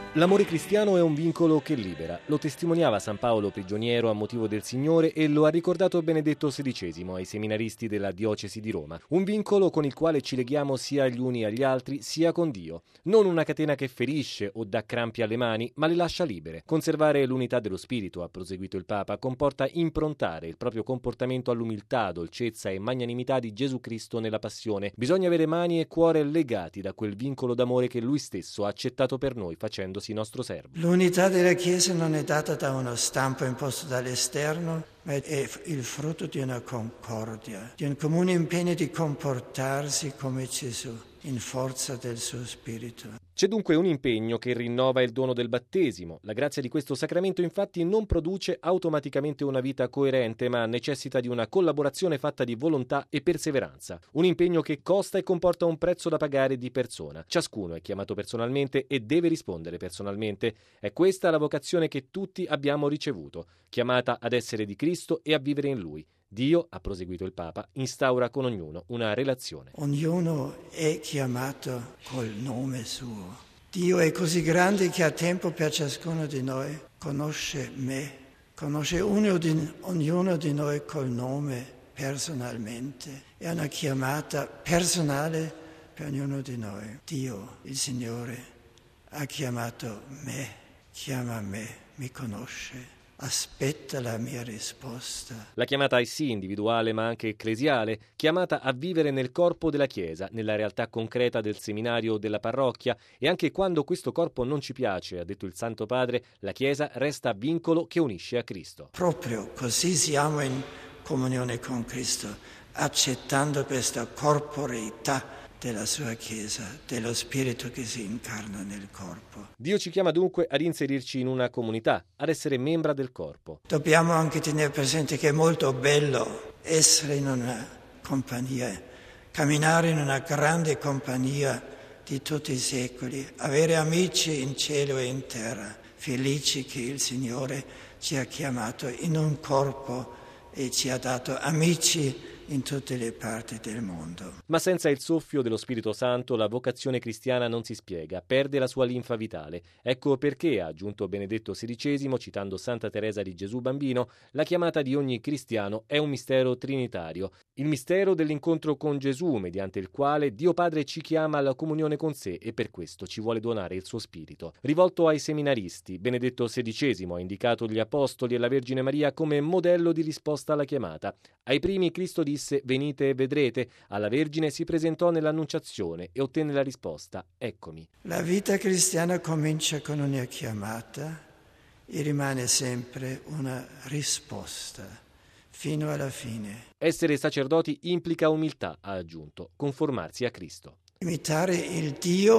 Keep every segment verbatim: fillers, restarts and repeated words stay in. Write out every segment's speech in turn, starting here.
L'amore cristiano è un vincolo che libera. Lo testimoniava San Paolo prigioniero a motivo del Signore e lo ha ricordato Benedetto sedicesimo ai seminaristi della diocesi di Roma. Un vincolo con il quale ci leghiamo sia gli uni agli altri sia con Dio. Non una catena che ferisce o dà crampi alle mani, ma le lascia libere. Conservare l'unità dello spirito, ha proseguito il Papa, comporta improntare il proprio comportamento all'umiltà, dolcezza e magnanimità di Gesù Cristo nella passione. Bisogna avere mani e cuore legati da quel vincolo d'amore che Lui stesso ha accettato per noi, facendo nostro servo. L'unità della Chiesa non è data da uno stampo imposto dall'esterno, ma è il frutto di una concordia, di un comune impegno di comportarsi come Gesù, in forza del suo spirito. C'è dunque un impegno che rinnova il dono del battesimo. La grazia di questo sacramento infatti non produce automaticamente una vita coerente, ma necessita di una collaborazione fatta di volontà e perseveranza. Un impegno che costa e comporta un prezzo da pagare di persona. Ciascuno è chiamato personalmente e deve rispondere personalmente. È questa la vocazione che tutti abbiamo ricevuto, chiamata ad essere di Cristo e a vivere in Lui. Dio, ha proseguito il Papa, instaura con ognuno una relazione. Ognuno è chiamato col nome suo. Dio è così grande che ha tempo per ciascuno di noi. Conosce me, conosce ognuno di, ognuno di noi col nome personalmente. È una chiamata personale per ognuno di noi. Dio, il Signore, ha chiamato me, chiama me, mi conosce. Aspetta la mia risposta. La chiamata è sì individuale ma anche ecclesiale, chiamata a vivere nel corpo della Chiesa, nella realtà concreta del seminario o della parrocchia, e anche quando questo corpo non ci piace, ha detto il Santo Padre, la Chiesa resta vincolo che unisce a Cristo. Proprio così siamo in comunione con Cristo, accettando questa corporeità della sua Chiesa, dello Spirito che si incarna nel corpo. Dio ci chiama dunque ad inserirci in una comunità, ad essere membra del corpo. Dobbiamo anche tenere presente che è molto bello essere in una compagnia, camminare in una grande compagnia di tutti i secoli, avere amici in cielo e in terra, felici che il Signore ci ha chiamato in un corpo e ci ha dato amici in tutte le parti del mondo. Ma senza il soffio dello Spirito Santo la vocazione cristiana non si spiega, perde la sua linfa vitale. Ecco perché, ha aggiunto Benedetto sedicesimo, citando Santa Teresa di Gesù Bambino, la chiamata di ogni cristiano è un mistero trinitario, il mistero dell'incontro con Gesù, mediante il quale Dio Padre ci chiama alla comunione con sé e per questo ci vuole donare il suo Spirito. Rivolto ai seminaristi, Benedetto sedicesimo ha indicato gli Apostoli e la Vergine Maria come modello di risposta alla chiamata. Ai primi Cristo disse venite e vedrete, alla Vergine si presentò nell'Annunciazione e ottenne la risposta, eccomi. La vita cristiana comincia con una chiamata e rimane sempre una risposta, fino alla fine. Essere sacerdoti implica umiltà, ha aggiunto, conformarsi a Cristo. Imitare il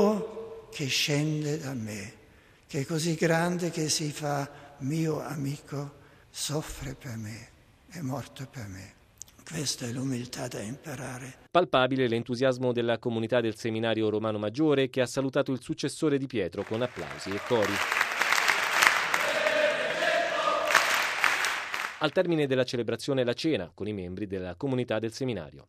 Dio che scende da me, che è così grande che si fa mio amico, soffre per me, è morto per me. Questa è l'umiltà da imparare. Palpabile l'entusiasmo della comunità del Seminario Romano Maggiore che ha salutato il successore di Pietro con applausi e cori. Al termine della celebrazione la cena con i membri della comunità del seminario.